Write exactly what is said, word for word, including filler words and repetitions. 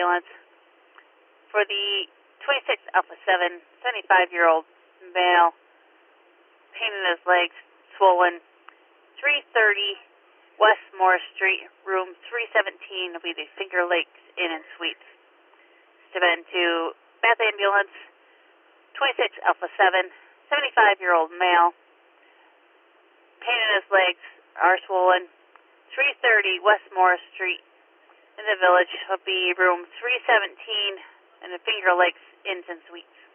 ambulance for the twenty-six Alpha seven, seventy-five-year-old male, pain in his legs, swollen, three thirty West Morris Street, room three seventeen will be the Finger Lakes Inn and Suites. Step into Bath Ambulance, twenty-six Alpha seven, seventy-five-year-old male, pain in his legs are swollen, three thirty West Morris Street in the Village will be room three seventeen in the Finger Lakes Inns and Suites.